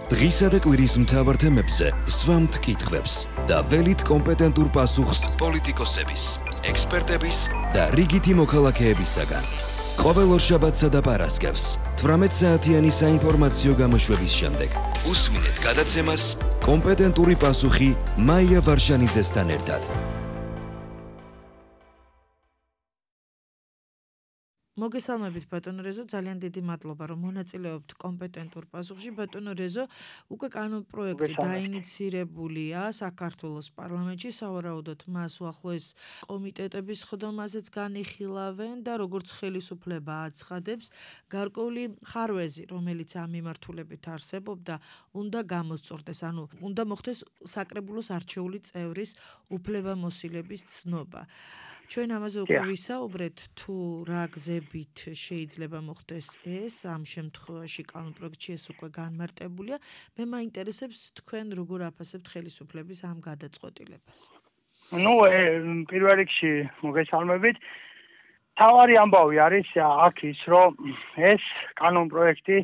დღისა და კვირის მთავარ თემებზე სვამთ კითხვებს და ველით კომპეტენტურ პასუხს პოლიტიკოსების, ექსპერტების და რიგითი მოქალაქეებისაგან. ყოველ ორშაბათსა და პარასკევს 18 საათიანი საინფორმაციო გამოშვების შემდეგ უსმინეთ გადაცემას კომპეტენტური პასუხი მაია ვარშანიძესთან ერთად. მოგესალმებით ბატონო რეზო, ძალიან დიდი მადლობა რომ მონაწილეობთ კომპეტენტურ პასუხში. ბატონო რეზო, უკვე კანონპროექტი დაინიცირებულია საქართველოს პარლამენტში, სავარაუდოდ მას უახლოეს კომიტეტების ხდომაზეც განიხილავენ და როგორც ხელისუფლება აცხადებს, გარკვეული ხარვეზი, რომელიც ამ მიმართულებით არსებობდა, უნდა გამოსწორდეს, ანუ უნდა მოხდეს საკრებულოს არჩეული წევრის უფლებამოსილების ცნობა. ჩვენ ამაზე უკვე ვისაუბრეთ, თუ რა გზებით შეიძლება მოხდეს ეს, ამ შემთხვევაში კანონპროექტში ეს უკვე განმარტებულია. მე მაინტერესებს თქვენ როგორ აფასებთ ხელისუფლების ამ გადაწყვეტილებას. პირველ რიგში მოგესალმებით. თავარი ამბავი არის აქ ის, რომ ეს კანონპროექტი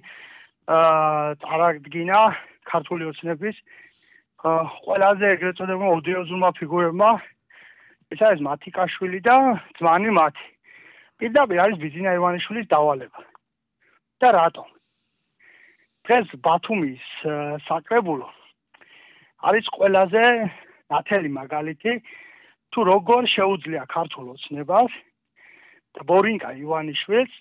წარადგინა ქართული ოცნების ყველაზე ეგრეთ წოდებულმა ოდიოზულმა ფიგურებმა. ეს არის მათიკაშვილი და ძმანი მათი. პირდაპირ არის ბიძინა ივანიშვილის დავალება. და რატომ? დღეს ბათუმის საკრებულო არის ყველაზე ნათელი მაგალითი, თუ როგორ შეუძლია ქართულ ოცნებას და ბორინკა ივანიშვილს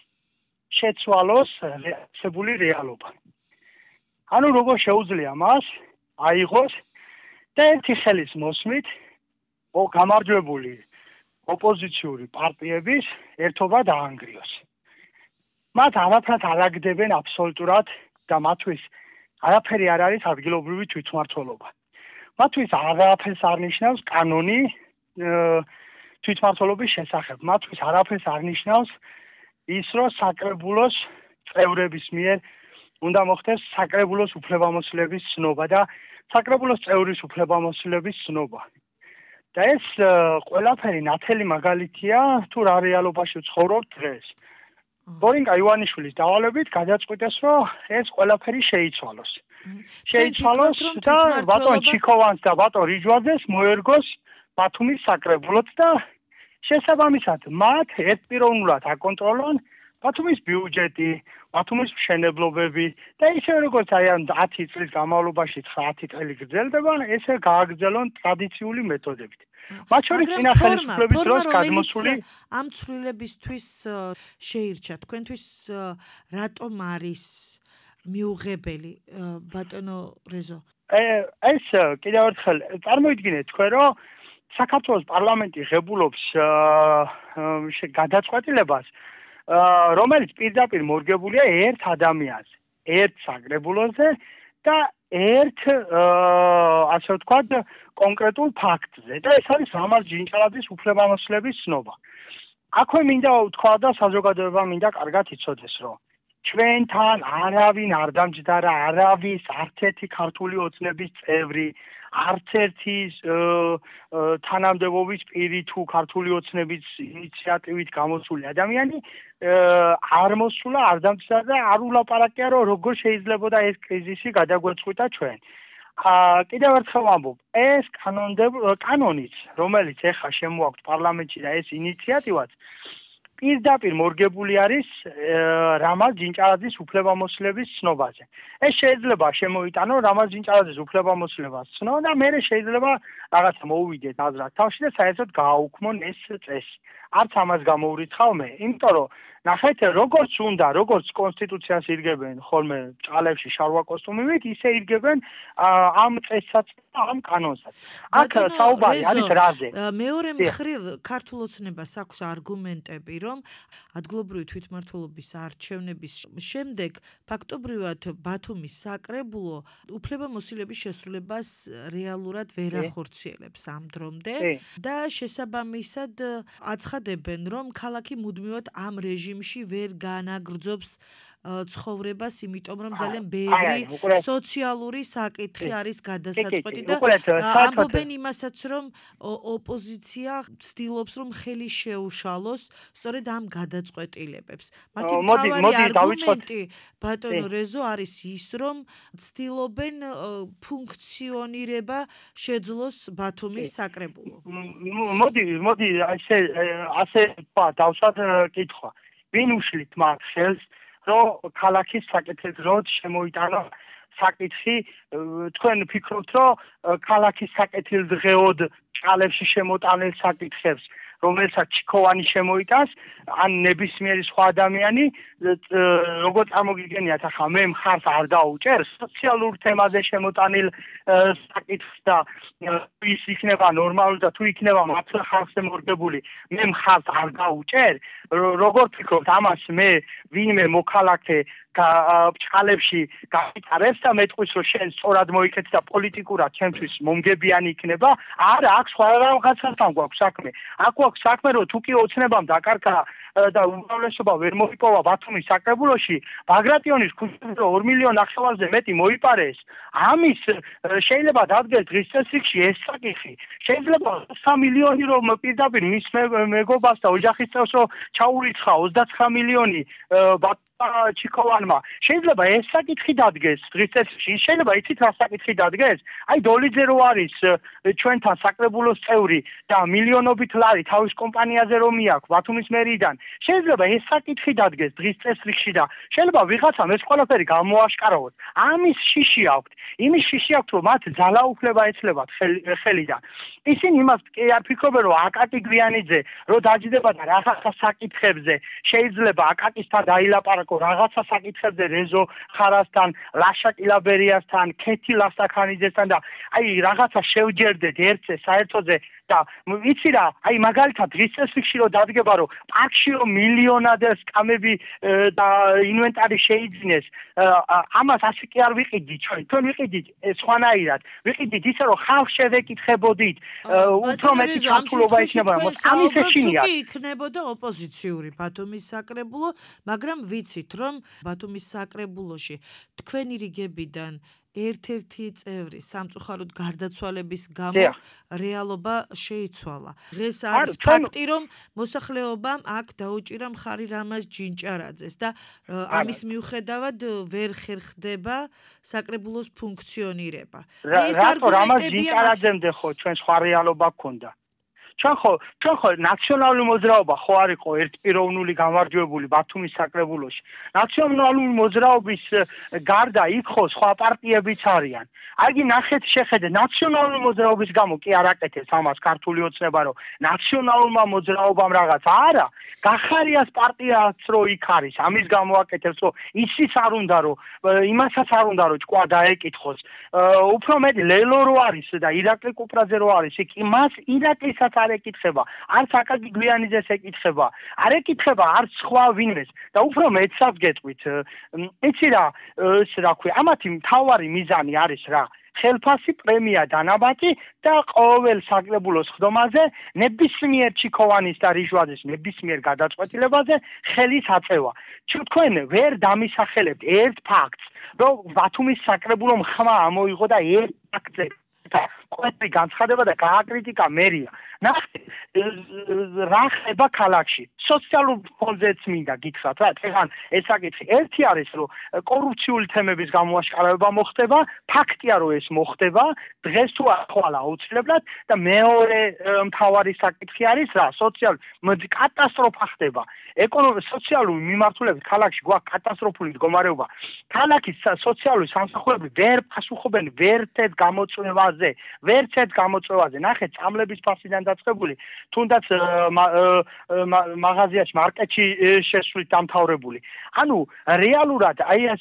შეცვალოს რეალიზებული რეალობა. ანუ როგორ შეუძლია მას აიღოს და ერთი ხელის მოსმით გამარჯვებული ოპოზიციური პარტიების ერთობა დაანგრიოს. მათ არაფრად არ აგდებენ აბსოლუტურად და მათთვის არაფერი არ არის ადგილობრივი თვითმმართველობა. მათთვის არაფერს არ ნიშნავს კანონი თვითმმართველობის შესახებ. მათთვის არაფერს არ ნიშნავს ის, რომ საკრებულოს წევრების მიერ უნდა მოხდეს საკრებულოს უფლებამოსილების ცნობა და საკრებულოს წევრის უფლებამოსილების ცნობა. და ეს ყველაფერი ნათელი მაგალითია, თუ რა რეალობაში ცხოვრობთ დღეს. ბორინკა ივანიშვილის დავალებით გადაწყვიტეს, რომ ეს ყველაფერი შეიცვალოს. შეიცვალოს და ბატონ ჩიქოვანს და ბატონ რიჯვაძეს მოერგოს ბათუმის საკრებულოთ და შესაბამისად მათ ერთპიროვნულად აკონტროლონ ბათუმის ბიუჯეტი, ბათუმის მშენებლობები და ისე როგორც აი ამ 10 წლის განმავლობაში 9 წელი გრძელდება, ესე გააგრძელონ ტრადიციული მეთოდებით. მათ შორის წინა ხელისუფლების დროს გადმოსული ამ ცვლილებისთვის შეირჩა თქვენთვის რატომ არის მიუღებელი ბატონო რეზო? ეს კიდევ ერთხელ წარმოიდგინეთ თქვენ, რომ საქართველოს პარლამენტი ღებულობს გადაწყვეტილებას, რომელიც პირდაპირ მორგებულია ერთ ადამიანზე, ერთ საკრებულოზე და ერთ ასე ვთქვათ კონკრეტულ ფაქტზე და ეს არის რამაზ ჯინჭალაძის უფლებამოსილების ცნობა. აქვე მინდა ვთქვა და საზოგადოება მინდა კარგად იცოდეს, რომ ჩვენთან არავინ არ დამჯდარა, არავის არც ერთი ქართული ოცნების წევრი, არც ერთი თანამდებობის პირი თუ ქართული ოცნების ინიციატივით გამოსული ადამიანი არ მოსულა, არ დამჯდარა და არ ულაპარაკია, რომ როგორ შეიძლებოდა ეს კრიზისი გადაგვეწყვიტა ჩვენ. კიდევ ერთხელ ვამბობ, ეს კანონიც, რომელიც ეხლა შემოაქვთ პარლამენტში და ეს ინიციატივაც პირდაპირ მორგებული არის რამაზ ჯინჭალაძის უფლებამოსილების ცნობაზე. ეს შეიძლება შემოიტანო რამაზ ჯინჭალაძის უფლებამოსილებას ცნო და მე შეიძლება რაღაცა მოუვიდეთ აზრად თავში და საერთოდ გააუქმონ ეს წესი. არც ამას გამოურიცხავ მე, იმიტომ რომ ნახეთ, როგორც უნდა, როგორც კონსტიტუციას ირგებენ ხოლმე ჭალებში შარვა კოსტუმივით, ისე ირგებენ ამ წესსაც და ამ კანონსაც. აქ საუბარი არის რაზე? მეორე მხრივ ქართულ ოცნებას აქვს არგუმენტები, რომ ადგილობრივი თვითმმართველობის არჩევნების შემდეგ ფაქტობრივად ბათუმის საკრებულო უფლებამოსილების შესრულებას რეალურად ვერ ახორციელებს ამ დრომდე და შესაბამისად აცხადებენ, რომ ქალაქი მუდმივად ამ რეჟიმში ვერ განაგრძობს ცხოვრებას, იმიტომ რომ ძალიან ბევრი სოციალური საკითხი არის გადასაწყვეტი და ამბობენ იმასაც, რომ ოპოზიცია ცდილობს, რომ ხელი შეუშალოს სწორედ ამ გადაწყვეტილებებს. მათი მთავარი არგუმენტი ბატონო რეზო არის ის, რომ ცდილობენ ფუნქციონირება შეძლოს ბათუმის საკრებულო. მოდი ასე დავსვათ კითხვა. ვინ უშლით მათ ხელს, რომ ქალაქის საკითხად შემოიტანა საკითხი, თქვენ ფიქრობთ, რომ ქალაქის საკითხილ დღეოდ ჭალებში შემოტანილ საკითხებს, რომელსაც ჩიქოვანი შემოიტანს, ან ნებისმიერი სხვა ადამიანი, როგორ წარმოგიდგენიათ, ახლა მე მხარს არ დაუჭერ სოციალურ თემაზე შემოტანილ საკითხს და ის იქნება ნორმალური და თუ იქნება მართლა ხალხზე მორგებული, მე მხარს არ დაუჭერ, როგორ ფიქრობთ ამას მე ვინმე მოქალაქე ჭალებში გაიტარებს და მეტყვის რომ შენ სწორად მოიქეთ და პოლიტიკურად ჩემთვის მომგებიანი იქნება, არა, აქ სხვა რაღაცასთან გვაქვს საქმე. აქ გვაქვს საქმე, რომ თუ კი ოცნებამ დაკარგა და უმრავლესობა ვერ მოიპოვა ბათუმის საკრებულოში, ბაგრატიონის ქუჩაზე 2 მილიონ ნახევარზე მეტი მოიპარეს. ამის შეიძლება დადგეს დღის წესრიგში ეს საკითხი. შეიძლება 3 მილიონი რომ პირდაპირ მის მეგობას და ოჯახის წევრს რომ ჩაურიცხა 29 მილიონი ჩიქოვანმა. შეიძლება ეს საკითხი დადგეს დღის წესრიგში. შეიძლება იცით რა საკითხი დადგეს? აი დოლიძე რო არის ჩვენთან საკრებულოს წევრი და მილიონობით ლარი თავის კომპანიაზე რომ მიაქვს ბათუმის მერიიდან. შეიძლება ეს საკითხი დადგეს დღის წესრიგში და შეიძლება ვიღაცამ ეს ყველაფერი გამოაშკარავოს. ამის შიში აქვთ. იმის შიში აქვთ, რომ მათ ძალაუფლება ეცლებათ ხელიდან. ისინი იმას კი არ ფიქრობენ, რომ აკაკი გვიანიძე რო დაჯდება და რაღაცა საკითხებზე შეიძლება აკაკისთან დაილაპარაკო რაღაცა საკითხებზე რეზო ხარასთან, ლაშა კილაბერიასთან, ქეთი ლასტაქანიძესთან და აი რაღაცა შევჯერდეთ ერთზე საერთოზე და იცი რა, აი მაგალითად დღის წესრიგში რომ დადგება, რომ პარკში რომ მილიონად სკამები და ინვენტარი შეიძინეს, ამას ასე კი არ ვიყიდით ჩვენ ვიყიდით სხვანაირად, ვიყიდით ისე რომ ხალხს შევეკითხებოდით, უფრო მეტი ჩართულობა იქნება, ამის ეშინია. თუ იქნებოდა ოპოზიციური ბათუმის საკრებულო, მაგრამ ვიცით რომ ბათუმის საკრებულოში თქვენი რიგებიდან ერთ-ერთი წევრი სამწუხაროდ გარდაცვალების გამო რეალობა შეიცვალა. დღეს არის ფაქტი, რომ მოსახლეობამ აქ დაუჭირა მხარი რამაზ ჯინჭარაძეს და ამის მიუხედავად ვერ ხერხდება საკრებულოს ფუნქციონირება. ეს რამაზ ჯინჭარაძემდე ხო ჩვენ სხვა რეალობა გქონდა. ჩვენ ხო ნაციონალური მოძრაობა ხო არ იყო ერთპიროვნული გამარჯვებული ბათუმის საკრებულოში. ნაციონალური მოძრაობის გარდა იქ ხო სხვა პარტიებიც არიან. აგი ნახეთ შეხედეთ ნაციონალური მოძრაობის გამო კი არ აკეთებს ამას ქართული ოცნება რომ ნაციონალურმა მოძრაობამ რაღაც არა გახარიას პარტიაც რო იქ არის ამის გამო აკეთებს რომ ისიც არ უნდა რომ იმასაც არ უნდა რომ ჭკვა დაეკითხოს უფრო მეტი ლელო რო არის და ირაკლი კუპრაძე რო არის იქ იმას ირაკლისაც არ ეკითხება არც აკაკი გვიანიძეს ეკითხება არ ეკითხება არც სხვა ვინმეს და უფრო მეტსაც გეტყვით იცი რა ქვია ამათი მთავარი მიზანი არის რა ხელფასი პრემია დანაბატი და ყოველ საკრებულოს ხდომაზე ნებისმიერ ჩიქოვანის და რიჟვაძის ნებისმიერ გადაწყვეტილებაზე ხელის აწევა. თქვენ ვერ დამისახელებთ ერთ ფაქტს, რომ ბათუმის საკრებულომ ხმა ამოიღო და ერთ ფაქტზე ყოველი განცხადება და გააკრიტიკა მერია. ნახეთ რა ხდება ქალაქში. სოციალურ ფონზეც მინდა გითხრათ რა, ეხან ეს საკითხი ერთი არის რომ კორუფციული თემების გამოაშკარავება მოხდება, ფაქტია რომ ეს მოხდება, დღეს თუ ახლა აუცილებლად და მეორე მთავარი საკითხი არის რა, სოციალური კატასტროფა ხდება. სოციალური მიმართულებით ქალაქში გვაქვს კატასტროფული მდგომარეობა. ქალაქის სოციალური სამსახურები ვერ პასუხობენ ვერცერთ გამოწვევაზე. ნახეთ, წამლების ფასიდან დაწყებული, თუნდაც მაღაზიაში, მარკეტში შესვლით დამთავრებული. ანუ რეალურად აი ეს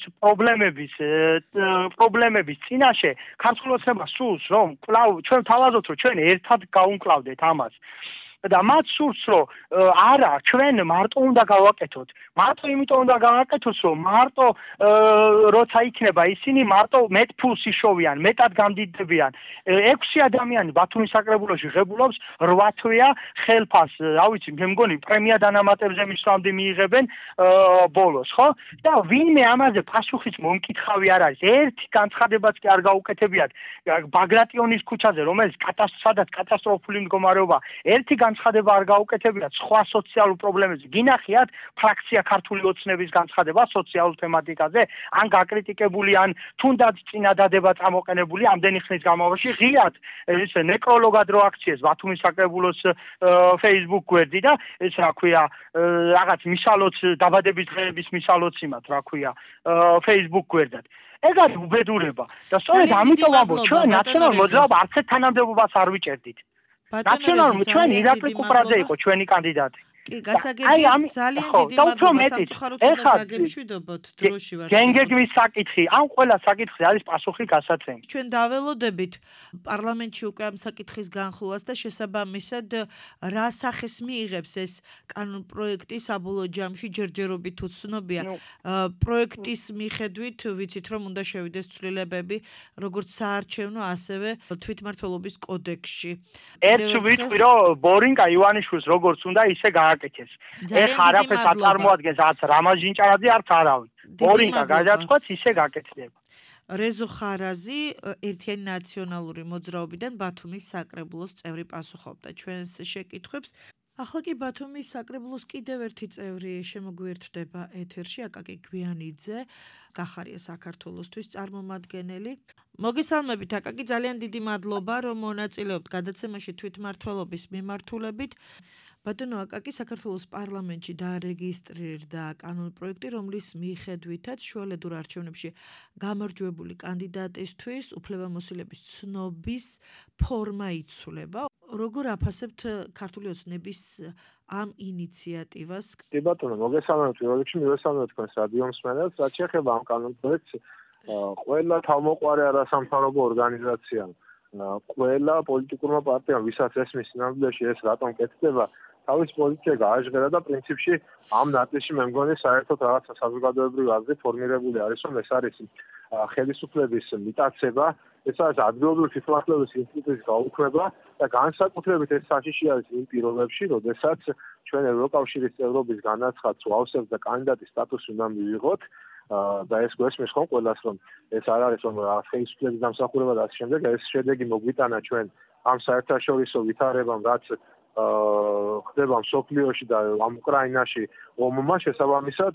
პრობლემების წინაშე ქართულ ოცნებას სურს რომ კვლავ ჩვენ თავაზობთ რომ ჩვენ ერთად გავუმკლავდეთ ამას. და მათ სურს რომ არა ჩვენ მარტო უნდა გავაკეთოთ მარტო იმიტომ უნდა გავაკეთოს რომ მარტო როცა იქნება ისინი მარტო მეტ ფულს იშოვიან მეტად გამდიდებიან 6 ადამიანი ბათუმის საკრებულოში ღებულობს 8 თვეა ხელფას რა ვიცი მე მგონი პრემია დანამატებზე მისვლამდე მიიღებენ ბოლოს ხო და ვინმე ამაზე პასუხიც მომკითხავი არ არის ერთი განცხადებაც კი არ გაუკეთებიათ ბაგრატიონის ქუჩაზე რომელიც სადაც კატასტროფული მდგომარეობა ერთი განცხადება არ გაუკეთებიათ სხვა სოციალურ პრობლემებზე გინახიათ ფრაქცია ქართული ოცნების განცხადება სოციალურ თემატიკაზე ან გაკრიტიკებული ან თუნდაც წინადადება წამოყენებული ამდენი ხნის განმავლობაში ღიად ეს ნეკროლოგად რო აქციეს ბათუმის საკრებულოს Facebook გვერდი და ეს რა ქვია რაღაც მისალოც დაბადების დღეების მისალოც იმათ რა ქვია Facebook გვერდად ეს არის უბედურება და სწორედ ამიტომ ვამბობ ჩვენ ნაციონალურ მოძრაობას არც ერთ თანამდებობას არ ვიჭერდით ნაციონალურ ჩვენ ირაკლი კუპრაძე იყო ჩვენი კანდიდატი კი გასაგებია ძალიან დიდი მადლობა სამწუხაროდ უნდა დაგემშვიდობოთ დროში ვარ გენგეგმის საკითხი ამ ყველა საკითხზე არის პასუხი გასაცემი ჩვენ დაველოდებით პარლამენტში უკვე ამ საკითხის განხილვას და შესაბამისად რა სახეს მიიღებს ეს კანონპროექტი საბოლოო ჯამში ჯერჯერობით უცნობია პროექტის მიხედვით ვიცით რომ უნდა შევიდეს ცვლილებები როგორც საარჩევნო ასევე თვითმმართველობის კოდექსში ერთ ვიტყვი რომ ბორინკა ივანიშვილს როგორც უნდა ისე აკეთეს. ეხ არაფერს არ წარმოადგენს არც რამაზ ჟინჭარაძე არც არავინ. ბორინკა გადაწყვეტს ისე გაკეთდება. რეზო ხარაზი ერთიანი ნაციონალური მოძრაობიდან ბათუმის საკრებულოს წევრი პასუხობდა ჩვენს შეკითხვებს. ახლა კი ბათუმის საკრებულოს კიდევ ერთი წევრი შემოგვიერთდება ეთერში აკაკი გვიანიძე გახარია საქართველოსთვის წარმომადგენელი. მოგესალმებით აკაკი ძალიან დიდი მადლობა რომ მონაწილეობთ გადაცემაში თვითმმართველობის მიმართულებით. ბატონო აკაკი საქართველოს პარლამენტში დაარეგისტრირდა კანონპროექტი, რომლის მიხედვითაც შუალედურ არჩევნებში გამარჯვებული კანდიდატისთვის უფლებამოსილების ცნობის ფორმა იცვლება. როგორ აფასებთ ქართული ოცნების ამ ინიციატივას? კი ბატონო, მოგესალმებით პირველ რიგში მივესალმებით თქვენს რადიო მსმენელს, რაც შეეხება ამ კანონპროექტს, ყველა თავმოყვარე არასამთავრობო ორგანიზაციამ, ყველა პოლიტიკურმა პარტიამ, ვისაც ესმის სინამდვილეში ეს რატომ კეთდება, თავის პოზიცია გააჟღერა და პრინციპში ამ ნაწილში მე მგონი საერთოდ რაღაცა საზოგადოებრივი აზრი ფორმირებული არის, რომ ეს არის ხელისუფლების მიტაცება, ეს არის ადგილობრივი თვითმმართველობის ინსტიტუტის გაუქმება და განსაკუთრებით ეს საშიში არის იმ პირობებში, როდესაც ჩვენ ევროკავშირის წევრობის განაცხადს ვავსებთ და კანდიდატის სტატუსი უნდა მივიღოთ და ეს გვესმის ხომ ყველას რომ ეს არ არის რომ ხელისუფლების დამსახურება და ასე შემდეგ ეს შედეგი მოგვიტანა ჩვენ ამ საერთაშორისო ვითარებამ რაც ხდება მსოფლიოში და ამ უკრაინაში ომმა შესაბამისად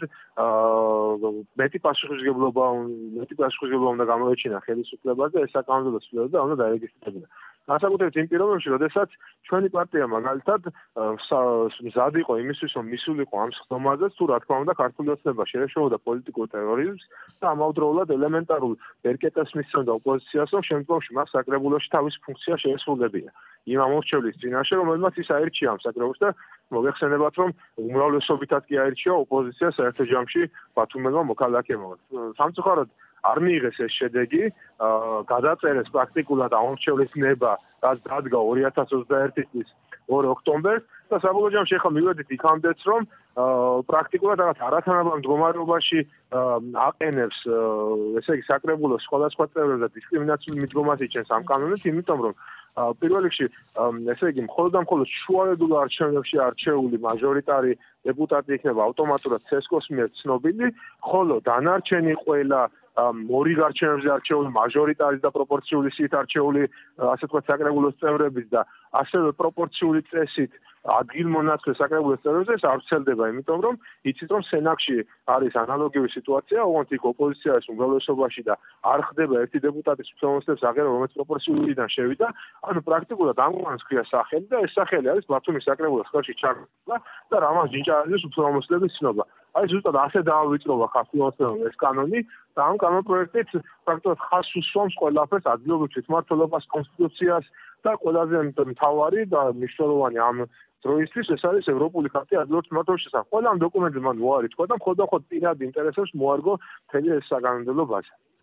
მეტი პასუხისმგებლობა უნდა გამოეჩინა ხელისუფლებაზე ეს საკანონმდებლო ცვლილება და უნდა დაერეგისტრირებინა. განსაკუთრებით იმ პირობებში, როდესაც ჩვენი პარტია მაგალითად მზად იყო იმისთვის, რომ მისულიყო ამ სხდომაზე, თუ რა თქმა უნდა ქართული ოცნება შეეშოვოდა პოლიტიკურ ტერორიზმს და ამავდროულად ელემენტარულ ბერკეტას მისცემდა ოპოზიციას, რომ შემდგომში მას საკრებულოში თავისი ფუნქცია შეესრულებია. იმ ამორჩევლის წინაშე, რომელმაც ის აირჩია ამ საკრებულოს და მოგეხსენებათ, რომ უმრავლესობითაც კი აირჩია ოპოზიცია საერთო ჯამში ბათუმელმა მოქალაქეებმა. სამწუხაროდ არ მიიღეს ეს შედეგი, გადაწერეს პრაქტიკულად ამორჩევლის ნება, რაც დადგა 2021 წლის 2 ოქტომბერს და საბოლოო ჯამში ახლა მივედით იქამდეც, რომ პრაქტიკულად რაღაც არათანაბარ მდგომარეობაში აყენებს, ესე იგი საკრებულოს სხვადასხვა წევრებს და დისკრიმინაციულ მიდგომას იჩენს ამ კანონით, იმიტომ რომ პირველ რიგში, ესე იგი, მხოლოდ და მხოლოდ შუალედურ არჩევნებში არჩეული მაჟორიტარი დეპუტატი იქნება ავტომატურად ცესკოს მიერ ცნობილი, ხოლო დანარჩენი ყველა ორი არჩევნებზე არჩეული მაჟორიტარის და პროპორციული სიით არჩეული, ასე ვთქვათ, საკრებულოს წევრების და ასევე პროპორციული წესით ადგილმონაცვლე საკრებულოს წევრებზე ეს არ ვრცელდება, იმიტომ რომ იცით რომ სენატში არის ანალოგიური სიტუაცია, ოღონდ იქ ოპოზიცია არის უმრავლესობაში და არ ხდება ერთი დეპუტატის უფლებამოსილების აღება, რომელიც პროპორციულიდან შევიდა, ანუ პრაქტიკულად ამგვარს ქვია სახელი და ეს სახელი არის ბათუმის საკრებულოს ხელში ჩაგდება და რამაზ ჟინჭარაძის უფლებამოსილების ცნობა. აი ზუსტად ასე დაავიწრობა ქართულ ოცნებამ ეს კანონი და ამ კანონპროექტით პრაქტიკულად ხაზს უსვამს ყველაფერს ადგილობრივ თვითმმართველობას, კონსტიტუციას და ყველაზე მთავარი და მნიშვნელოვანი ამ დროისთვის ეს არის ევროპული ხარტია ადგილობრივ თვითმმართველობის შესახებ. ყველა ამ დოკუმენტზე მან უარი თქვა და მხოლოდ პირად ინტერესებს მოარგო მთელი ეს საკანონმდებლო ბაზა.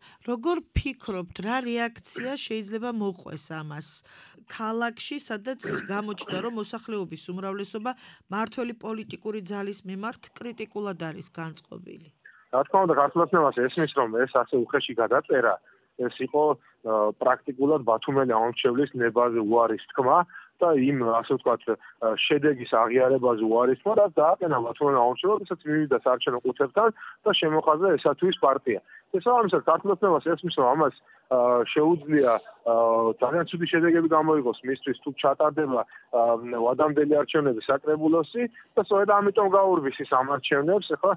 როგორ ფიქრობთ, რა რეაქცია შეიძლება მოყვეს ამას ქალაქში, სადაც გამოჩნდა, რომ მოსახლეობის უმრავლესობა მართველი პოლიტიკური ძალის მიმართ კრიტიკულად არის განწყობილი? რა თქმა უნდა, ქართულოცნებას ესმის, რომ ეს ასე უხეში გადაწერა, ეს იყო პრაქტიკულად ბათუმელი ამომრჩევლის ნებაზე უარის თქმა და იმ, ასე ვთქვათ, შედეგის აღიარებაზე უარის თქმა, რაც დააყენა ბათუმელი ამომრჩევლად, რასაც მივიდა საარჩევნო ყუთებთან და შემოხაზა ესათვის პარტია. შესაბამისად, ქართულოცნებას ესმის, რომ ამას შეუძლია ძალიან ცუდი შედეგები გამოიღოს მისთვის თუ ჩატარდება ვადამდელი არჩევნები საკრებულოსი და სწორედ ამიტომ გაურბის ის ამ არჩევნებს, ახლა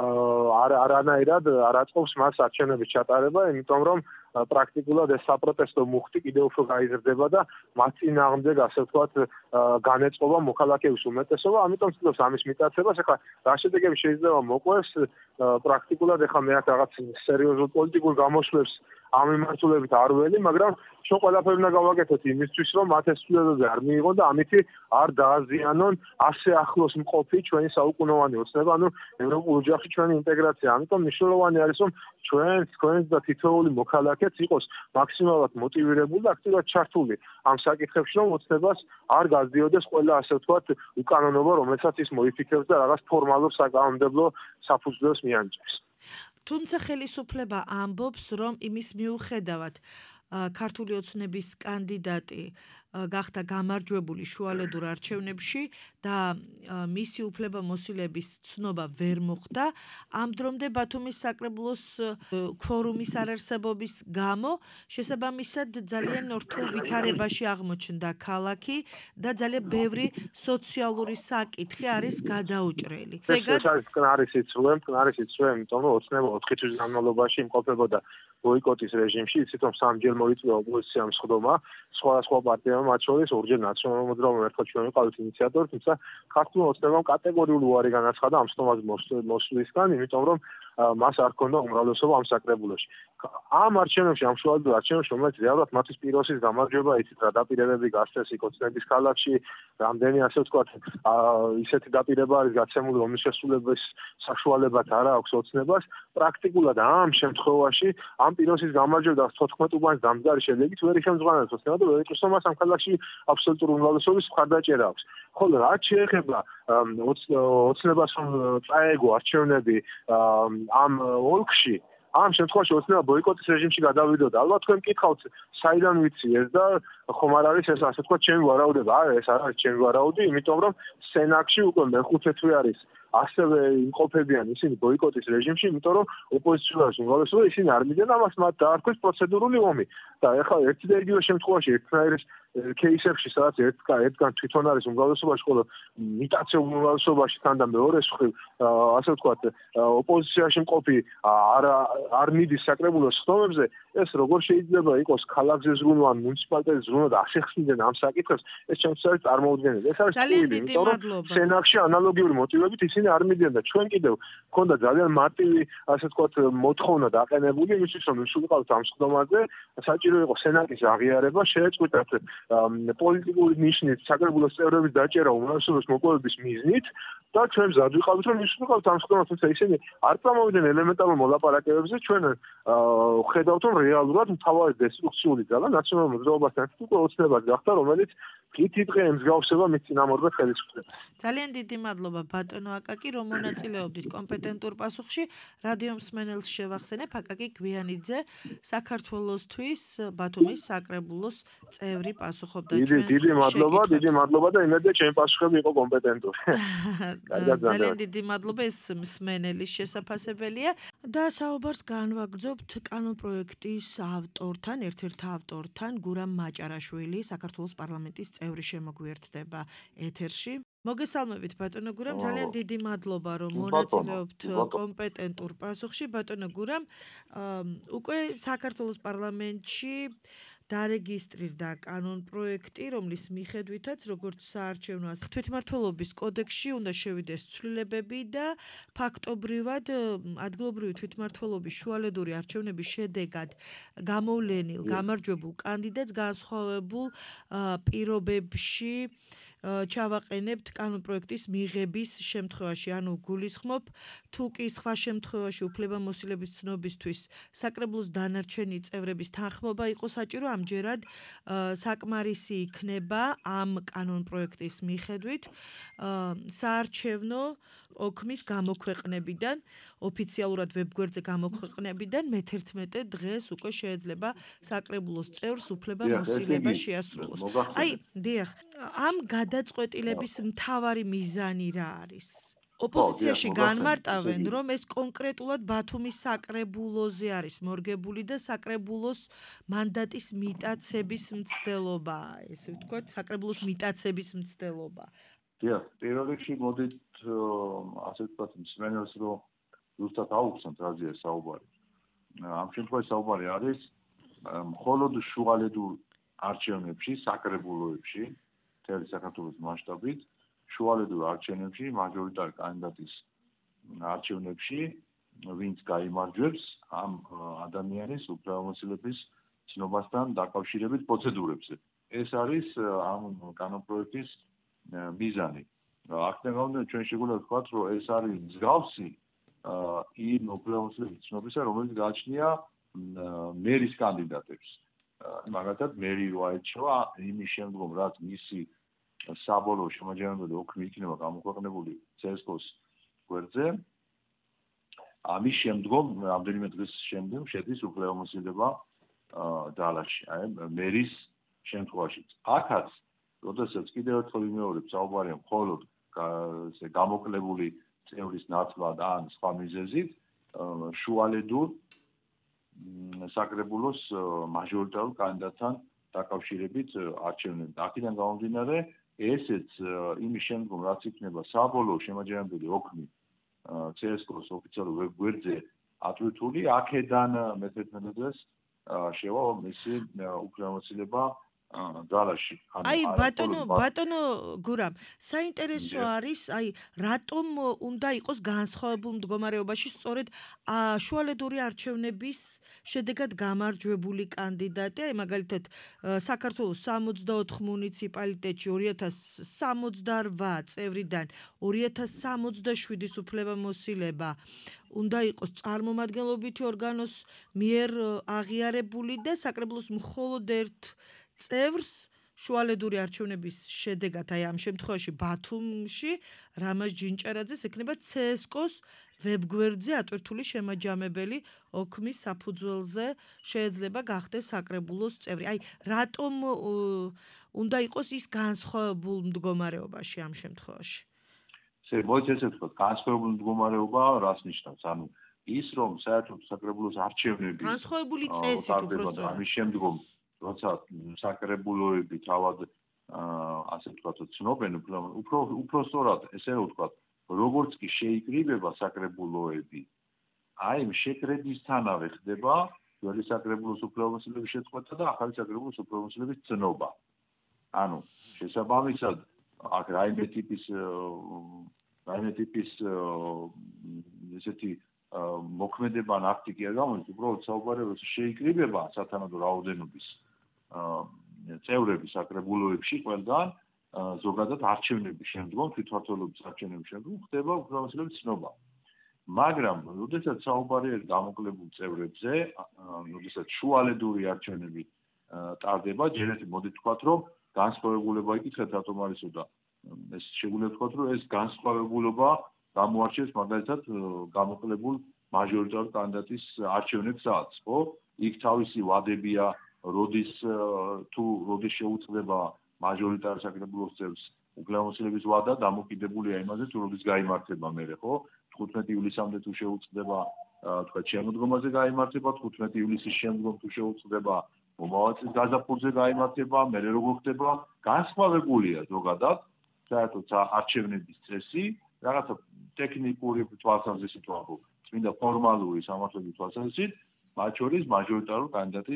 არანაირად არ აწყობს მას არჩევნების ჩატარება, იმიტომ რომ პრაქტიკულად ეს საპროტესტო მუხტი კიდევ უფრო გაიზრდება და მათ წინააღმდეგ, ასე ვთქვათ, განეწყობა მოქალაქეების უმეტესობა, ამიტომ ცდილობს ამის მიტაცებას. ახლა რა შედეგები შეიძლება მოყვეს, პრაქტიკულად ახლა მე აქ რაღაც სერიოზულ პოლიტიკურ გამოსვლებს ამ მიმართულებით არ ველი, მაგრამ ჩვენ ყველაფერი უნდა გავაკეთოთ იმისთვის, რომ მათ ეს ცვლილებები არ მიიღონ და ამითი არ დააზიანონ ასე ახლოს მყოფი ჩვენი საუკუნოვანი ოცნება, ანუ ევროპულ ოჯახში ჩვენი ინტეგრაცია. ამიტომ მნიშვნელოვანი არის, რომ თქვენს და თითოეული მოქალაქეც იყოს მაქსიმალურად მოტივირებული და აქტიურად ჩართული ამ საკითხებში, რომ ოცნებას არ გაზდიოდეს ყველა, ასე ვთქვათ, უკანონობა, რომელსაც ის მოიფიქრებს და რაღაც ფორმალურ საკანონმდებლო საფუძვლებს მიანიჭებს. თუმცა ხელისუფლება ამბობს, რომ იმის მიუხედავად ქართული ოცნების კანდიდატი გახდა გამარჯვებული შუალედურ არჩევნებში და მისი უფლებამოსილების ცნობა ვერ მოხდა, ამ დრომდე ბათუმის საკრებულოს ქვორუმის არარსებობის გამო შესაბამისად ძალიან რთულ ვითარებაში აღმოჩნდა ქალაქი და ძალიან ბევრი სოციალური საკითხი არის გადაუჭრელი. ეს არის მტკნარი სიცრუე, იმიტომ რომ ოცნება 4 თვის განმავლობაში იმყოფებოდა ბოიკოტის რეჟიმში, იცით რომ სამჯერ მოიწვია ოპოზიციამ სხდომა, სხვადასხვა პარტიამ, მათ შორის ორჯერ ნაციონალურ მოძრაობამ ერთხელ ჩვენ ვიყავით ინიციატორი, თუმცა ქართულმა ოცნებამ კატეგორიული უარი განაცხადა ამ სხდომაზე მოსვლისგან, იმიტომ რომ მას არ ჰქონდა უმრავლესობა ამ საკრებულოში. ამ არჩევნებში, ამ შუალედურ არჩევნებში, რომელიც რეალურად მათთვის პიროსის გამარჯვება, იცით რა დაპირებები გასცეს ოცნების ქალაქში, რამდენი ასე ვთქვათ, ისეთი დაპირება არის გაცემული, რომლის შესრულების საშუალებაც არ აქვს ოცნებას, პრაქტიკულად ამ შემთხვევაში ამ პიროსის გამარჯვება 14 უბანს დამდგარი შედეგით ვერ შემძღვანელებს ოცნება და ვერ იწვევს ამ ქალაქში აბსოლუტური უმრავლესობის მხარდაჭერა აქვს. ხოლო რაც შეეხება ოცნებას რომ წაეგო არჩევნები ამ ოლქში, ამ შემთხვევაში ოცნება ბოიკოტის რეჟიმში გადავიდოდა. ალბათ თქვენ მკითხავთ, საიდან ვიცი ეს და ხომ არ არის ეს ასე ვთქვათ ჩემი ვარაუდება. არა, ეს არ არის ჩემი ვარაუდი, იმიტომ რომ სენაკში უკვე მეხუთე თვე არის ასევე იმყოფებიან ისინი ბოიკოტის რეჟიმში, იმიტომ რომ ოპოზიციურების უმრავლესობა ისინი არ მიდიან ამას, მათ დაარქვეს პროცედურული ომი. და ახლა ერთი და იგივე შემთხვევაში ერთნაირის кейსებში, სადაც ერთგან თვითონ არის უმრავლესობაში, ხოლო მიტაციულ უმრავლესობაში თან და მეორე მხრივ, ასე ვთქვათ, ოპოზიციაში მყოფი არ მიდის საკრებულოს სხდომებზე, ეს როგორ შეიძლება იყოს ქალაქზე ზრუნვა, მუნიციპალიტეტის ზრუნვა და ასე ხსნიდნენ ამ საკითხებს, ეს ჩემთვის არის წარმოუდგენელი. ეს არის ძალიან დიდი მადლობა. სენაკში ანალოგიური მოტივებით ისინი არ მიდიან და ჩვენ კიდევ გქონდა ძალიან მარტივი, ასე ვთქვათ, მოთხოვნა დაყენებული იმისთვის, რომ ვისულიყავთ ამ სხდომაზე, საჭირო იყო სენაკის აღიარება, შეეწყვიტათ პოლიტიკური ნიშნით საკრებულოს წევრების დაჭერა უმრავლესობის მოპოვების მიზნით და ჩვენ მზად ვიყავით, რომ ვისულიყავთ ამ სხდომას, თუმცა ისინი არ წამოვიდნენ ელემენტარულ მოლაპარაკებებზე, ჩვენ ხედავთ, რომ რეალურად მთავარი დესტრუქციული ძალა ნაციონალურ მოძრაობასთან უკვე ოცნებას გახდა, რომელიც თითქოს ემსგავსება მის წინამორბედ ხელისუფლებას. ძალიან დიდი მადლობა ბატონო აკაკი, რომ მონაწილეობდით კომპეტენტურ პასუხში. რადიო მსმენელს შევახსენებ, აკაკი გვიანიძე საქართველოსთვის ბათუმის საკრებულოს წევრი პასუხობდა ჩვენს შეკითხვებს. დიდი მადლობა და იმედია ჩემი პასუხები იყო კომპეტენტური. ძალიან დიდი მადლობა, ეს მსმენელის შესაძლებელია და საუბარს განვაგრძობთ კანონპროექტის ავტორთან, ერთ-ერთ ავტორთან, გურამ მაჭარაშვილი, საქართველოს პარლამენტის წევრი შემოგვიერთდება ეთერში. მოგესალმებით ბატონო გურამ, ძალიან დიდი მადლობა რომ მონაწილეობთ კომპეტენტურ პასუხში. ბატონო გურამ, უკვე საქართველოს პარლამენტში დარეგისტრირდა კანონპროექტი, რომლის მიხედვითაც როგორც საარჩევნო ასე თვითმმართველობის კოდექსში უნდა შევიდეს ცვლილებები და ფაქტობრივად ადგილობრივი თვითმმართველობის შუალედური არჩევნების შედეგად გამოვლენილ გამარჯვებულ კანდიდატს განსხვავებულ პირობებში ჩავაყენებთ კანონპროექტის მიღების შემთხვევაში, ანუ გულისხმობ, თუ კი სხვა შემთხვევაში უფლებამოსილების ცნობისთვის საკრებულოს დანარჩენი წევრების თანხმობა იყო საჭირო, ამჯერად საკმარისი იქნება ამ კანონპროექტის მიხედვით საარჩევნო ოქმის გამოქვეყნებიდან, ოფიციალურად ვებგვერდზე გამოქვეყნებიდან მე-11 დღეს უკვე შეიძლება საკრებულოს წევრს უფლებამოსილება შეასრულოს. დიახ, ამ გადაწყვეტილების მთავარი მიზანი რა არის? ოპოზიციაში განმარტავენ, რომ ეს კონკრეტულად ბათუმის საკრებულოზე არის მორგებული და საკრებულოს მანდატის მიტაცების მცდელობაა, ესე ვთქვათ, საკრებულოს მიტაცების მცდელობა. დიახ, პირველ რიგში მოდით ასე ვთქვათ, მსმენელს რომ ზუსტად აუხსნათ რაზეა საუბარი. ამ შემთხვევაში საუბარი არის მხოლოდ შუალედურ არჩევნებში, საკრებულოებში, მთელი საქართველოს მასშტაბით შუალედურ არჩევნებში, მაჟორიტარი კანდიდატის არჩევნებში, ვინც გაიმარჯვებს ამ ადამიანის უფლებამოსილების ცნობასთან დაკავშირებით პროცედურებზე. ეს არის ამ კანონპროექტის მიზანი. აქედან გამომდინარე, ჩვენ შეგვიძლია ვთქვათ, რომ ეს არის მსგავსი იმ უფლებამოსილების ცნობისა, რომელიც გააჩნია მერის კანდიდატებს. მაგალითად, მერი რო აირჩევა იმის შემდგომ, რაც მისი საბოლოო შემაჯამებელი ოქმი იქნება გამოქვეყნებული CSGO-ს გვერდზე. ამის შემდგომ, რამდენიმე დღის შემდგომ შედის უფლებამოსილება ძალაში, მერის შემთხვევაშიც. აქაც, როდესაც კიდევ ერთხელ ვიმეორებ, საუბარია მხოლოდ გამოკლებული წევრის ნაცვლად ან სხვა მიზეზით, შუალედურ საკრებულოს მაჟორიტარულ კანდიდატთან დაკავშირებით არჩევნები. აქედან გამომდინარე, ესეც იმის შემდგომ, რაც იქნება საბოლოო შემაჯამებელი ოქმი CSGO-ს ოფიციალურ ვებგვერდზე ატვირთული, აქედან მე-11 დღეს შევა მისი უფლებამოსილება ძალაში. აი ბატონო გურამ, საინტერესო არის, აი რატომ უნდა იყოს განსხვავებულ მდგომარეობაში სწორედ შუალედური არჩევნების შედეგად გამარჯვებული კანდიდატი, აი მაგალითად საქართველოს 64 მუნიციპალიტეტში 2068 წევრიდან 2067-ის უფლებამოსილება უნდა იყოს წარმომადგენლობითი ორგანოს მიერ აღიარებული და საკრებულოს მხოლოდ ერთ წევრს შუალედური არჩევნების შედეგად, აი ამ შემთხვევაში ბათუმში რამაზ ჯინჭარაძეს ექნება CSGO-ს ვებგვერდზე ატვირთული შემაჯამებელი ოქმის საფუძველზე შეიძლება გახდეს საკრებულოს წევრი. აი რატომ უნდა იყოს ის განსხვავებულ მდგომარეობაში ამ შემთხვევაში? მოიცა ესე ვთქვათ, განსხვავებული მდგომარეობა რას ნიშნავს? ანუ ის რომ საერთოდ საკრებულოს არჩევნები განსხვავებული წესით უბრალოდ ამის შემდგომ როცა საკრებულოები თავად ასე ვთქვათ, ცნობენ უფრო სწორად ესე ვთქვათ, როგორც კი შეიკრიბება საკრებულოები, აი იმ შეკრებისთანავე ხდება ძველი საკრებულოს უფლებამოსილების შეწყვეტა და ახალი საკრებულოს უფლებამოსილების ცნობა. ანუ შესაბამისად, აქ რაიმე ტიპის ესეთი მოქმედება ან აქტი კი არ გამოდის, უბრალოდ საუბარია რომ შეიკრიბება სათანადო რაოდენობის წევრები საკრებულოებში ყველგან ზოგადად არჩევნების შემდგომ, თვითმმართველობის არჩევნების შემდგომ ხდება უფლებამოსილების ცნობა. მაგრამ, როდესაც საუბარია გამოკლებულ წევრებზე, როდესაც შუალედური არჩევნები ტარდება, ჯერ ერთი მოდით ვთქვათ, რომ განსხვავებულება იკითხეთ, რატომ არისო და ეს შეგვიძლია ვთქვათ, რომ ეს განსხვავებულობა გამოარჩევს მაგალითად გამოკლებულ მაჟორიტარულ კანდიდატის არჩევნებსაც, ხო? იქ თავისი ვადებია, როდის შეუწყდება მაჟორიტარ საკრებულოს წევრს უფლებამოსილების ვადა დამოკიდებულია იმაზე, თუ როდის გაიმართება მერე, ხო? 15 ივლისამდე თუ შეუწყდება, თქვათ, შემოდგომაზე გაიმართება, 15 ივლისის შემდგომ თუ შეუწყდება მომავალ წლის გაზაფხულზე გაიმართება, მერე როგორ ხდება, განსხვავებულია ზოგადად საერთოდ არჩევნების წესი, რაღაცა ტექნიკური თვალსაზრისით ვამბობ, წმინდა ფორმალური სამართლების თვალსაზრისით, მათ შორის მაჟორიტარულ კანდიდატის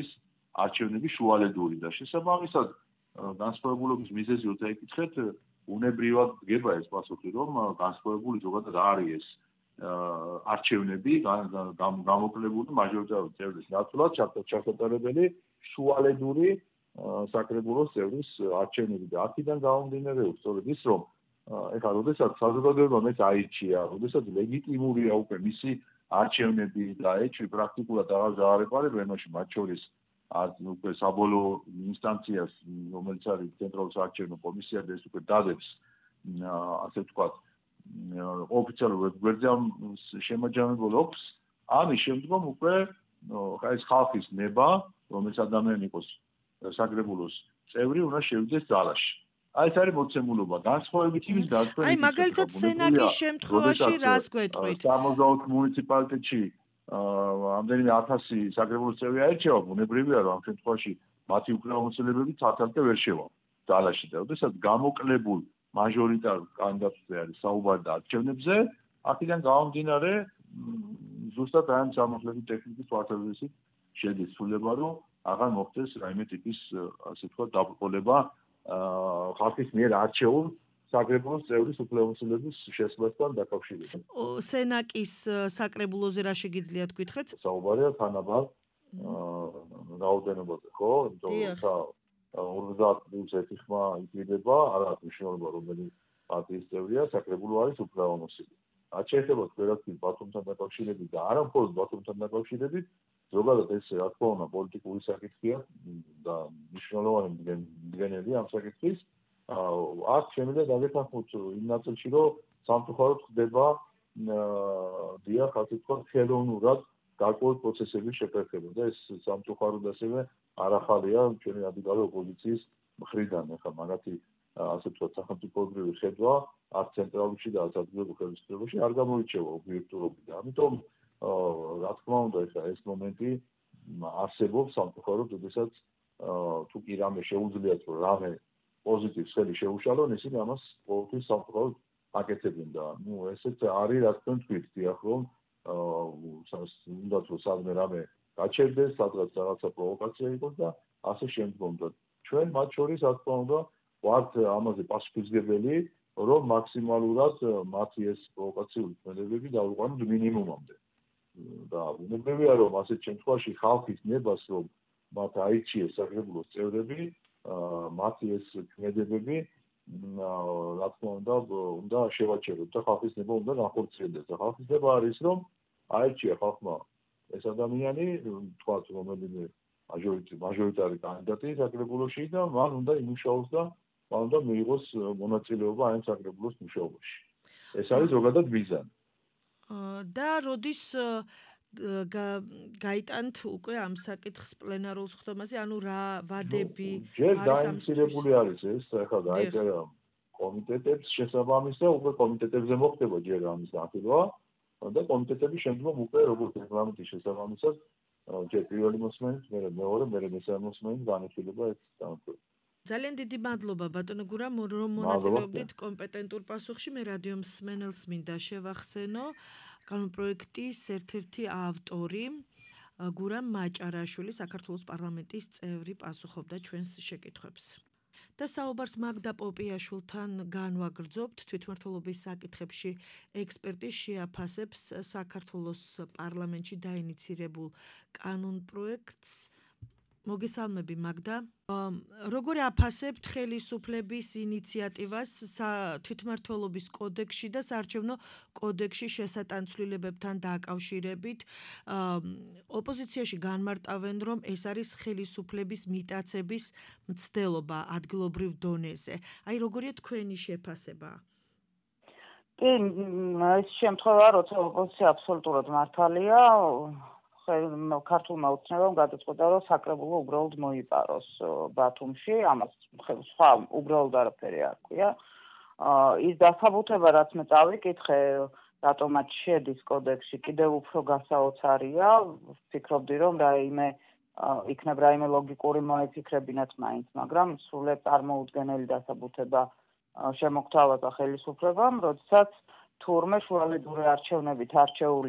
არჩევნები შუალედური და შესაბამისად განსხვავებულობის მიზეზი როცა იკითხეთ, უნებრივად დგება ეს პასუხი, რომ განსხვავებული ზოგადად არის ეს არჩევნები გამოკლებული მაჟორიტარული წევრის ნაცვლად ჩასატარებელი შუალედური საკრებულოს წევრის არჩევნები და აქედან გამომდინარეობს სწორედ ის, რომ ეხლა როდესაც საზოგადოებამ ეს აირჩია, როდესაც ლეგიტიმურია უკვე მისი არჩევნები და ეჭვი პრაქტიკულად აღარ ეყარება ენაში, მათ შორის უკვე საბოლოო ინსტანციას, რომელიც არის ცენტრალური საარჩევნო კომისია და ეს უკვე დადებს, ასე ვთქვათ, ოფიციალურ ვებგვერდზე ამ შემაჯამებელობს, ამის შემდგომ უკვე ეს ხალხის ნება, რომელიც ადამიანი იყოს საკრებულოს წევრი, უნდა შევიდეს ძალაში. ეს არის მოცემულობა. განსხვავებით იმის დაწყვეტილება. აი მაგალითად სენაკის შემთხვევაში რას გვეტყვით? 60 მუნიციპალიტეტში ამდენიმე 1000 საკრებულოს წევრი აირჩევა, ბუნებრივია, რომ ამ შემთხვევაში მათი უფლებამოსილებები ცალ-ცალკე ვერ შევა ძალაში და როდესაც გამოკლებულ მაჟორიტარულ კანდიდატზე არის საუბარი და არჩევნებზე, აქედან გამომდინარე, ზუსტად ამ სამართლებრივი ტექნიკის თვალსაზრისით შედის ცვლილება, რომ აღარ მოხდეს რაიმე ტიპის, ასე ვთქვათ, დაბრკოლება ხალხის მიერ არჩეულ საკრებულოს წევრის უფლებამოსილების შესრულებასთან დაკავშირებით. სენაკის საკრებულოზე რა შეგიძლიათ გითხრათ? საუბარია თანაბარ რაოდენობაზე, ხო? იმიტომ 50+1 ხმა იკრიბება, არ აქვს მნიშვნელობა, რომელი პარტიის წევრია, საკრებულო არის უფლებამოსილი. რაც შეეხება თქვენს ბათუმთან დაკავშირებით და არა მხოლოდ ბათუმთან დაკავშირებით, ზოგადად ეს რა თქმა უნდა პოლიტიკური საკითხია და მნიშვნელოვანი მდგენელი ამ საკითხის. აქ შემიძლია დაგეთანხმოთ იმ ნაწილში, რომ სამწუხაროდ ხდება დიახ, ასე ვთქვათ, ხელოვნურად გარკვეული პროცესების შეფერხება და ეს სამწუხაროდ ასევე არ ახალია ჩვენი რადიკალური ოპოზიციის მხრიდან. ეხლა მაგათი ასე ვთქვათ, სახელმწიფოებრივი ხედვა არც ცენტრალურში და არც ადგილობრივ ხელისუფლებაში არ გამოირჩევა ობიექტურობით და ამიტომ რა თქმა უნდა, ეხლა ეს მომენტი არსებობს სამწუხაროდ, როდესაც თუ კი რამე შეუძლიათ, რომ რამე პოზიტივს ხელი შეუშალონ, ისინი ამას ყოველთვის სამწუხაროდ აკეთებენ და ესეც არის რა თქმა თქვით, დიახ, რომ უნდათ რომ სადმე რამე გაჩერდეს, სადღაც რაღაცა პროვოკაცია იყოს და ასე შემდგომ და ჩვენ მათ შორის რა თქმა უნდა ვართ ამაზე პასუხისმგებელი, რომ მაქსიმალურად მათი ეს პროვოკაციული ქმედებები დავიყვანოთ მინიმუმამდე. და უნებრივია, რომ ასეთ შემთხვევაში ხალხის ნებას, რომ მათ აირჩიეს საკრებულოს წევრები, მათი ეს ქმედებები, რა თქმა უნდა შევაჩეროთ და ხალხის ნება უნდა განხორციელდეს. და ხალხის ნება არის, რომ აირჩია ხალხმა ეს ადამიანი, თქვათ, რომელიმე მაჟორიტარი კანდიდატი საკრებულოში და მან უნდა იმუშაოს და მან უნდა მიიღოს მონაწილეობა ამ საკრებულოს მუშაობაში. ეს არის ზოგადად მიზანი. და როდის გაიტანთ უკვე ამ საკითხს პლენარულ სხდომაზე, ანუ რა ვადები ჯერ დაინიცირებული არის ეს, ახლა დაიწერა კომიტეტებს შესაბამის და უკვე კომიტეტებზე მოხდება ჯერ ამის განხილვა და კომიტეტების შემდგომ უკვე როგორც რეგლამენტის შესაბამისად ჯერ პირველი მოსმენით, მერე მეორე, მერე მესამე მოსმენით განიხილება ეს დამკვირვებელი. ძალიან დიდი მადლობა ბატონო გურა, რომ მონაწილეობდით კომპეტენტურ პასუხში. მე რადიო მსმენელს მინდა შევახსენო კანონპროექტის ერთ-ერთი ავტორი გურამ მაჭარაშვილი, საქართველოს პარლამენტის წევრი, პასუხობდა ჩვენს შეკითხვებს. და საუბარს მაგდა პოპიაშვილთან განვაგრძობთ. თვითმმართველობის საკითხებში ექსპერტი შეაფასებს საქართველოს პარლამენტში დაინიცირებულ კანონპროექტს. მოგესალმები მაგდა. როგორ აფასებთ ხელისუფლების ინიციატივას თვითმმართველობის კოდექსში და საარჩევნო კოდექსში შესატანცვლილებებთან დაკავშირებით? ოპოზიციაში განმარტავენ, რომ ეს არის ხელისუფლების მიტაცების მცდელობა ადგილობრივ დონეზე. აი როგორია თქვენი შეფასება? კი, ეს შემთხვევა, როცა ოპოზიცია აბსოლუტურად მართალია, ქართულმა ოცნებამ გადაწყვეტა, რომ საკრებულო უბრალოდ მოიპაროს ბათუმში, ამას სხვა უბრალოდ არაფერი არ ქვია. ის დასაბუთება, რაც მე წავიკითხე, რატომაც შედის კოდექსში, კიდევ უფრო გასაოცარია. ვფიქრობდი, რომ იქნება რაიმე ლოგიკური მოეფიქრებინათ მაინც, მაგრამ სრულიად წარმოუდგენელი დასაბუთება შემოგთავაზა ხელისუფლებამ, როდესაც თურმე შუალედური არჩევნებით არჩეული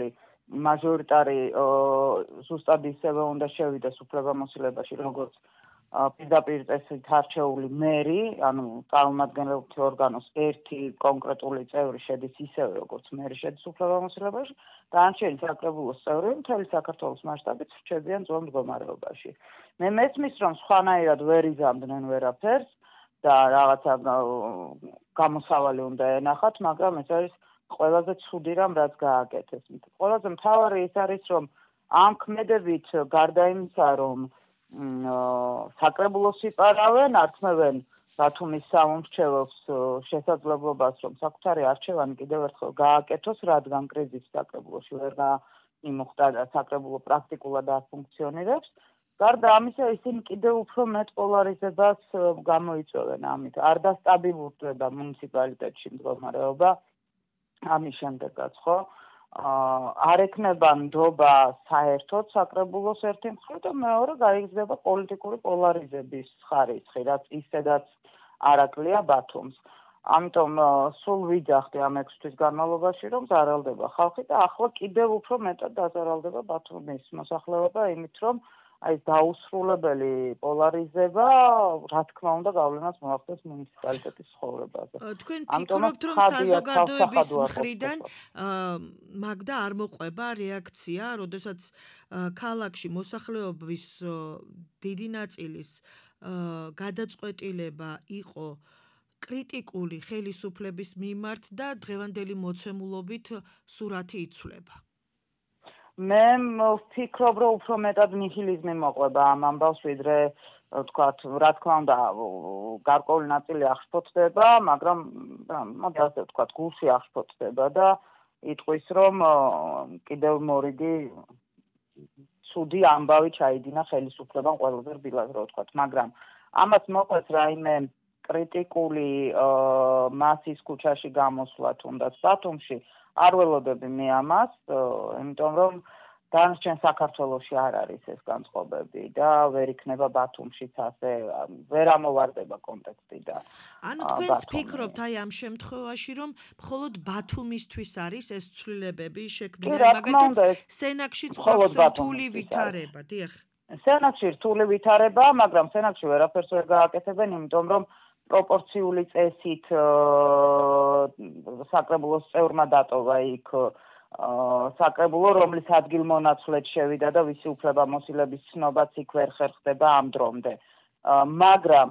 მაჟორიტარი ზუსტად ისევე უნდა შევიდეს უფლებამოსილებაში, როგორც პირდაპირ წესით არჩეული მერი, ანუ წარმომადგენლობითი ორგანოს ერთი კონკრეტული წევრი შედის ისევე, როგორც მერი შედის უფლებამოსილებაში, დანარჩენი საკრებულოს წევრები მთელი საქართველოს მასშტაბით რჩებიან ძველ მდგომარეობაში. მე მესმის, რომ სხვანაირად ვერ იზამდნენ ვერაფერს და რაღაცა გამოსავალი უნდა ენახათ, მაგრამ ეს არის ყველაზე ცუდი რამ, რაც გააკეთეს. ყველაზე მთავარი ის არის, რომ ამ ქმედებით გარდა იმისა, რომ საკრებულოს იპარავენ, ართმევენ ბათუმის სამომრჩეველს შესაძლებლობას, რომ საკუთარი არჩევანი კიდევ ერთხელ გააკეთოს, რადგან კრიზისი საკრებულოში ვერ იმოხდა და საკრებულო პრაქტიკულად არ ფუნქციონირებს. გარდა ამისა, ისინი კიდევ უფრო მეტ პოლარიზებას გამოიწვევენ ამით. არ დასტაბილურდება მუნიციპალიტეტში მდგომარეობა ამის შემდეგაც, ხო? არ ექნება ნდობა საერთოდ საკრებულოს ერთი მხრივ და მეორე გაიგრძელება პოლიტიკური პოლარიზების ხარისხი, რაც ისედაც არაკლია ბათუმს. ამიტომ სულ ვიძახდი ამ 6 თვის განმავლობაში, რომ ზარალდება ხალხი და ახლა კიდევ უფრო მეტად დაზარალდება ბათუმის მოსახლეობა, იმით რომ აი დაუსრულებელი პოლარიზება, რა თქმა უნდა, გავლენას მოახდენს მუნიციპალიტეტის ცხოვრებაზე. თქვენ ფიქრობთ, რომ საზოგადოების მხრიდან მაგდა არ მოყვება რეაქცია, როდესაც ქალაქში მოსახლეობის დიდი ნაწილის გადაწყვეტილება იყო კრიტიკული ხელისუფლების მიმართ და დღევანდელი მოცემულობით სურათი იცვლება. მე ვფიქრობ, რომ უფრო მეტად ნიჰილიზმი მოყვება ამ ამბავს, ვიდრე ვთქვათ, რა თქმა უნდა, გარკვეული ნაწილი აღშფოთდება, მაგრამ მოდი ასე ვთქვათ, გულში აღშფოთდება და იტყვის, რომ კიდევ მორიგი ცუდი ამბავი ჩაიდინა ხელისუფლებამ ყველაზე რბილად, რა ვთქვათ, მაგრამ ამას მოყვეს რაიმე კრიტიკული მასის ქუჩაში გამოსვლა თუნდაც ბათუმში არ ველოდები მე ამას, იმიტომ რომ დანარჩენ საქართველოში არ არის ეს განწყობები და ვერ იქნება ბათუმშიც ასე, ვერ ამოვარდება კონტექსტი და ანუ თქვენც ფიქრობთ აი ამ შემთხვევაში, რომ მხოლოდ ბათუმისთვის არის ეს ცვლილებები შექმნილი, მაგალითად სენაკშიც ყავს რთული ვითარება, დიახ. სენაკში რთული ვითარება, მაგრამ სენაკში ვერაფერს ვერ გააკეთებენ, იმიტომ რომ პროპორციული წესით საკრებულოს წევრმა დატოვა იქ საკრებულო, რომლის ადგილმონაცვლედ შევიდა და ვისი უფლებამოსილების ცნობაც იქ ვერ ხერხდება ამ დრომდე. მაგრამ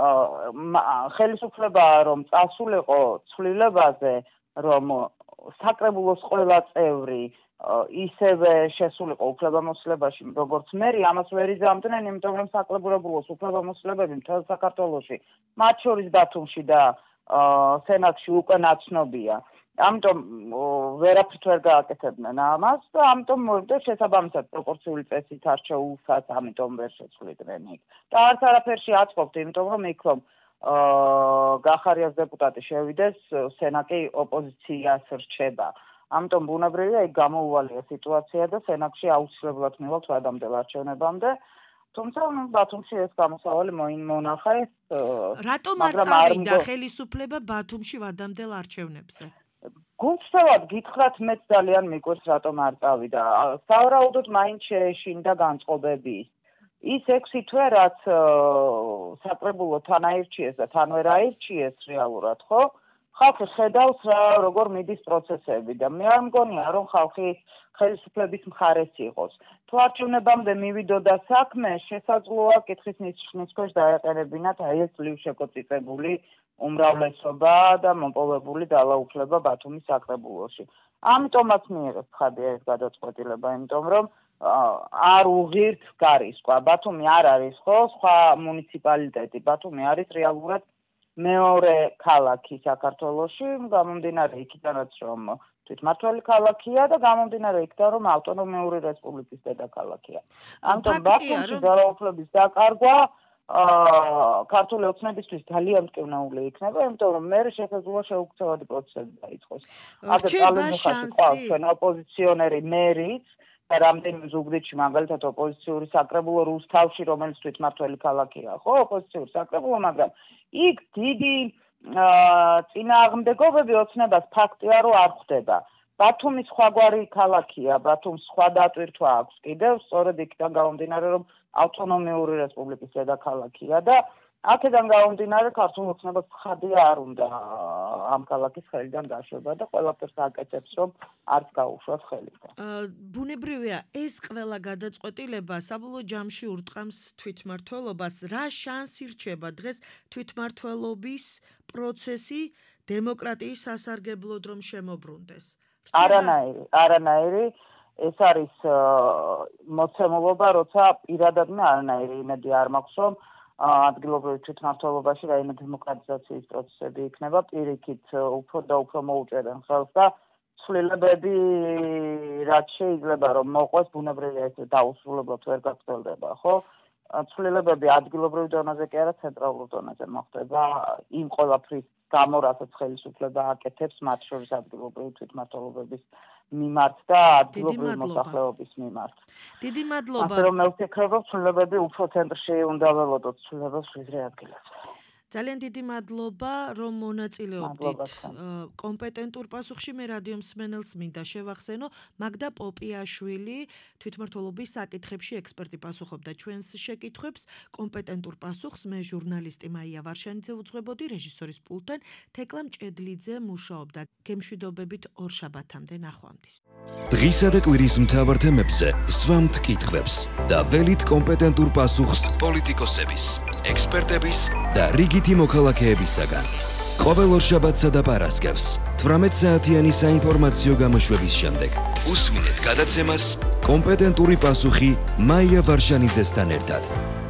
ხელისუფლება რომ წასულიყო ცვლილებაზე, რომ საკრებულოს ყველა წევრი ისევე შესულიყო უფლებამოსილებაში, როგორც მერი, ამას ვერ იზამთნენ, იმიტომ რომ საკრებულოს უფლებამოსილებები მთელ საქართველოში, მათ შორის ბათუმში და სენაკში უკვე ნაცნობია. ამიტომ ვერაფრით ვერ გააკეთებდნენ ამას და ამიტომ მოვიდა შესაბამისად პროპორციული წესით არჩეულსაც, ამიტომ ვერ შეცვლიდნენ იქ. და არც არაფერში აწყობთ, იმიტომ რომ იქ რომ გახარიას დეპუტატი შევიდეს, სენაკი ოპოზიციას რჩება. ამიტომ ბუნებრივია იქ გამოუვალია სიტუაცია და სენაკში აუცილებლად მივალთ ვადამდელ არჩევნებამდე. თუმცა ბათუმში ეს გამოსავალი მონახეს. რატომ არ წავიდა ხელისუფლება ბათუმში ვადამდელ არჩევნებზე? გულწრფელად გითხრათ, მეც ძალიან მიკვირს რატომ არ წავიდა. სავარაუდოდ მაინც შეეშინდა განწყობები. ის 6 თვე, რაც საკრებულო თან აირჩიეს და თან ვერ აირჩიეს რეალურად, ხო? ხალხი ხედავს როგორ მიდის პროცესები და მე არ მგონია, რომ ხალხი ხელისუფლების მხარეს იყოს. თუ არჩევნებამდე მივიდოდა საქმე, შესაძლოა კითხვის ნიშნის ქვეშ დაეყენებინათ აი ეს ძლივ შეკოწიწებული უმრავლესობა და მოპოვებული ძალაუფლება ბათუმის საკრებულოში. ამიტომაც მიიღეს ცხადია ეს გადაწყვეტილება, იმიტომ რომ არ უღირთ გარისკვა. ბათუმი არ არის, ხო, სხვა მუნიციპალიტეტი. ბათუმი არის რეალურად მეორე ქალაქი საქართველოში, გამომდინარე იქიდანაც, რომ თვითმმართველი ქალაქია და გამომდინარე იქიდან, რომ ავტონომიური რესპუბლიკის დედაქალაქია. ამიტომ ბათუმში ძალაუფლების დაკარგვა ქართული ოცნებისთვის ძალიან მტკივნეული იქნება, იმიტომ რომ მე შესაძლოა შეუქცევადი პროცესები დაიწყოს. ასე წალენუხაში ყავს ჩვენ ოპოზიციონერი მერიც და რამდენიმე ზუგდიდში მაგალითად ოპოზიციური საკრებულო რუსთავში, რომელიც თვითმმართველი ქალაქია, ხო, ოპოზიციური საკრებულო, მაგრამ იქ დიდი წინააღმდეგობები ოცნებას ფაქტია, რომ არ ხდება. ბათუმი სხვაგვარი ქალაქია, ბათუმს სხვა დატვირთვა აქვს კიდევ, სწორედ იქიდან გამომდინარე, რომ ავტონომიური რესპუბლიკის დედაქალაქია და აქედან გამომდინარე ქართულ ოცნებას ცხადია არ უნდა ამ ქალაქის ხელიდან დაშვება და ყველაფერს აკეთებს, რომ არც გაუშვათ ხელიდან. ბუნებრივია, ეს ყველა გადაწყვეტილება საბოლოო ჯამში ურტყამს თვითმმართველობას. რა შანსი რჩება დღეს თვითმმართველობის პროცესი დემოკრატიის სასარგებლოდ რომ შემოbrunდეს? არანაირი. ეს არის მოცემულობა, როცა პირადად მე არანაირი იმედი არ მაქვს, რომ ადგილობრივ თვითმმართველობაში რაიმე დემოკრატიზაციის პროცესები იქნება, პირიქით უფრო და უფრო მოუჭერენ ხელს და ცვლილებები რაც შეიძლება რომ მოყვეს, ბუნებრივია ეს დაუსრულებლად ვერ გაგრძელდება, ხო? ცვლილებები ადგილობრივ დონეზე კი არა, ცენტრალურ დონეზე მოხდება იმ ყველაფრის გამო, რასაც ხელისუფლება აკეთებს, მათ შორის ადგილობრივი თვითმმართველობების მიმართ და ადგილობრივი მოსახლეობის მიმართ. დიდი მადლობა. ასე რომ მე ვფიქრობ, რომ ცვლილებები უფრო ცენტრში უნდა ველოდოთ, ცვლილებებს ვიდრე ადგილებზე. ძალიან დიდი მადლობა, რომ მონაწილეობდით კომპეტენტურ პასუხში. მე რადიო მსმენელს მინდა შევახსენო, მაგდა პოპიაშვილი თვითმმართველობის საკითხებში ექსპერტი პასუხობდა ჩვენს შეკითხვებს. კომპეტენტურ პასუხს მე ჟურნალისტი მაია ვარშანიძე უძღვებოდი, რეჟისორის პულტთან თეკლა მჭედლიძე მუშაობდა. გემშვიდობებით ორ შაბათამდე ნახვამდის. დღისა და კვირის მთავარ თემებზე სვამთ კითხვებს და ველით კომპეტენტურ პასუხს პოლიტიკოსების, ექსპერტების და რიგითი მოქალაქეებისაგან. ყოველ ორშაბათსა და პარასკევს 18 საათიანი საინფორმაციო გამოშვების შემდეგ უსმინეთ გადაცემას კომპეტენტური პასუხი მაია ვარშანიძესთან ერთად.